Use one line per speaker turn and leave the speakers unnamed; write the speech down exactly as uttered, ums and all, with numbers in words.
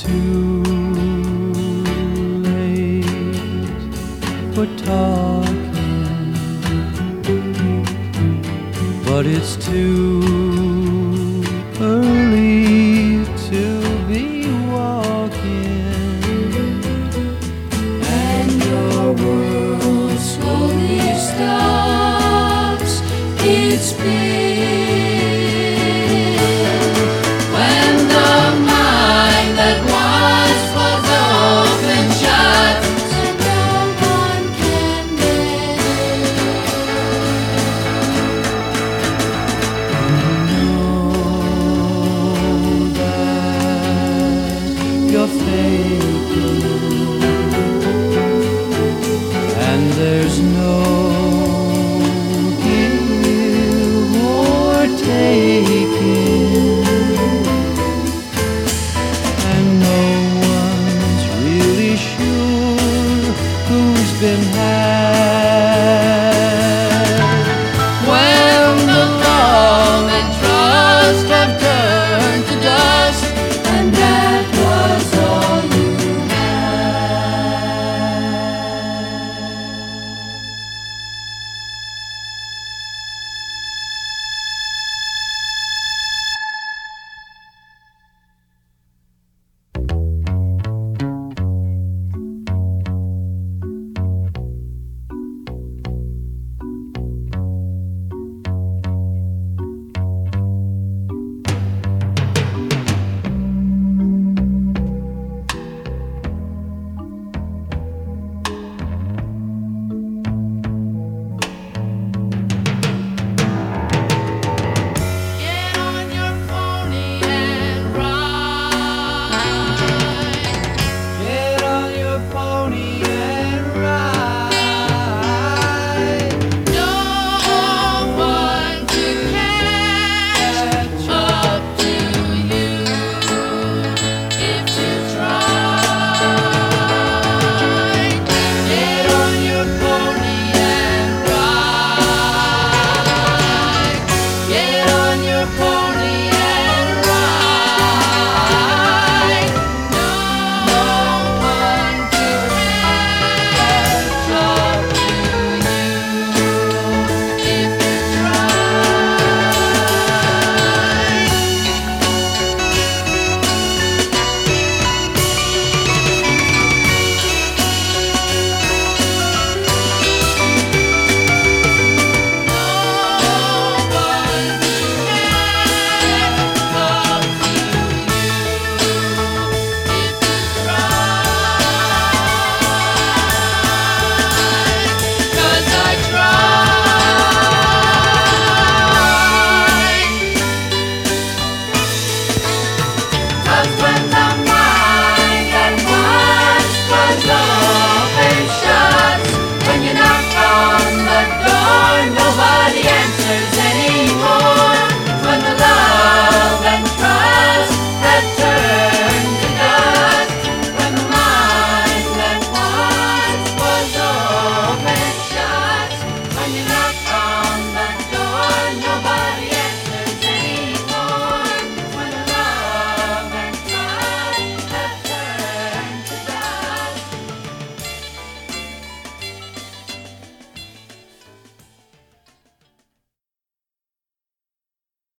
too late for talking, but it's too early to be walking,
and your world slowly stops its spin when the mind that once was open shut and no one can get
you know that you're faking, and there's no give or taking, and no one's really sure who's been had.